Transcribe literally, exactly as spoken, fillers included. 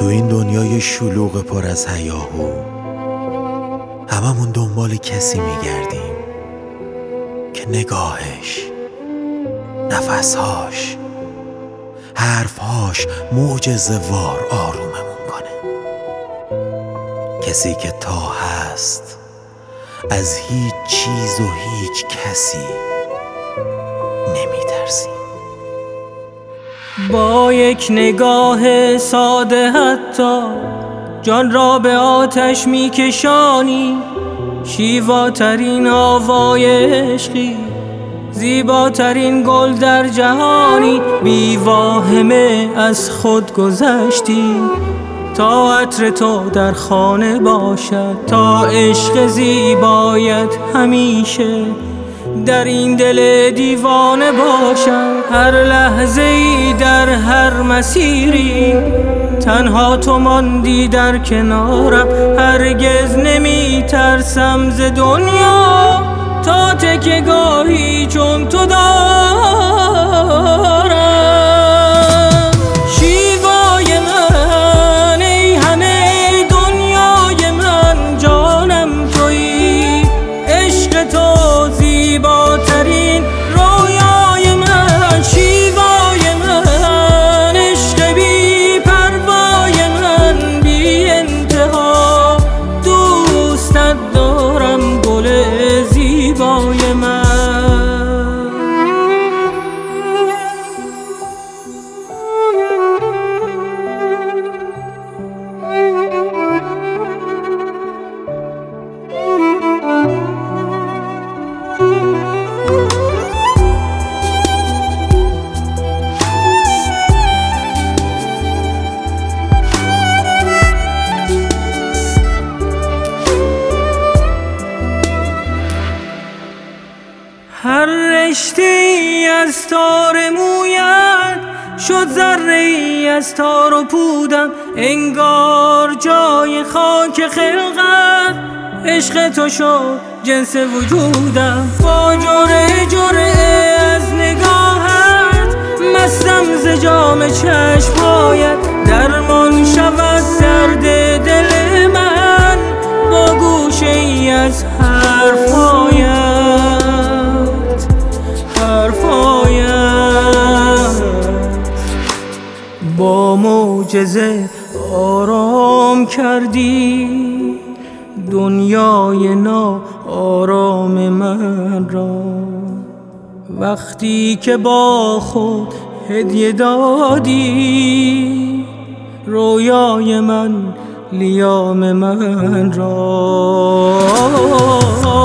تو این دنیای شلوغ پر از هیاهو هممون دنبال کسی میگردیم که نگاهش، نفسهاش، حرفهاش معجزه وار آروممون کنه. کسی که تا هست از هیچ چیز و هیچ کسی نمیترسیم. با یک نگاه ساده حتی جان را به آتش میکشانی، شیواترین آوای عشقی، زیباترین گل در جهانی. بی واهمه از خود گذشتی تا عطر تو در خانه باشد، تا عشق زیبایت همیشه در این دل دیوانه باشد. هر لحظه ای در هر مسیری تنها تو ماندی در کنارم. هرگز نمی ترسم ز دنیا تا تکیه‌گاهی چون تو دارم. شیوای من ای همه دنیای من، جانم تویی، عشق تو زیباترین رویای من. شیوای من عشق بی پروای من، بی انتها دوستت دارم گل زیبای من. هر رشته ای از تار مویت شد ذره ای از تار و پودم، انگار جای خاک خلقت عشق تو شد جنس وجودم. با جرعه جرعه از نگاهت مستم ز جام چشمهایت، درمان شود درد دل من با گوشه ای از حرفهایت. با معجزه آرام کردی دنیای نا آرام من را. وقتی که با خود هدیه دادی رویای من لیام من را.